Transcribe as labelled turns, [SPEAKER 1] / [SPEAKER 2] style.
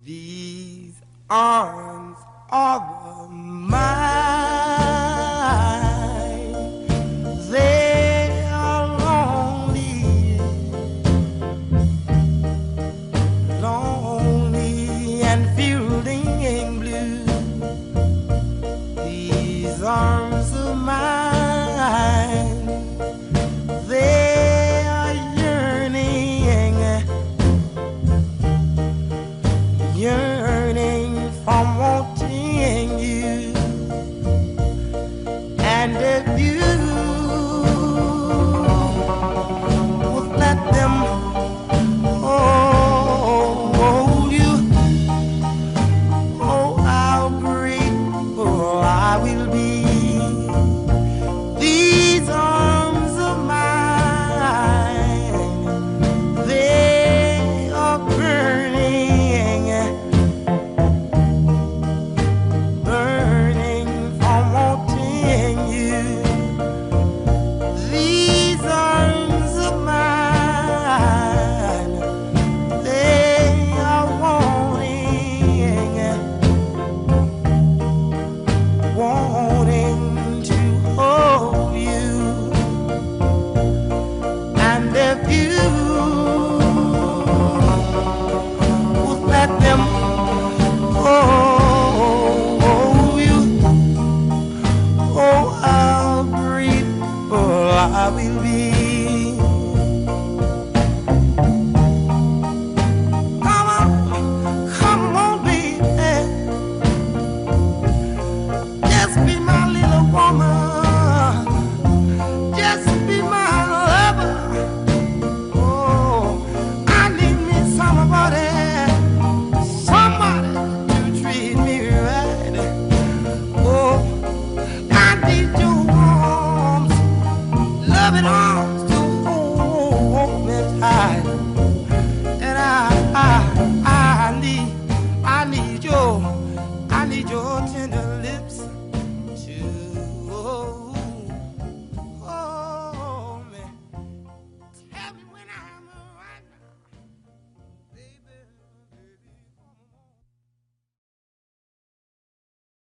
[SPEAKER 1] These arms are mine. They are lonely, lonely and fielding blue. These arms of mine, they are yearning, yearning from wanting you. And if you would let them hold you, oh, how grateful I will be. These arms of mine, they are burning, burning from wanting you. These arms of mine, they are wanting, wanting to hold you. And if you would let them hold you, oh, how grateful I will be. Come on, baby, just be my little woman, just be my lover. Oh, I need me somebody, somebody to treat me right. Oh, I need your arms, loving arms.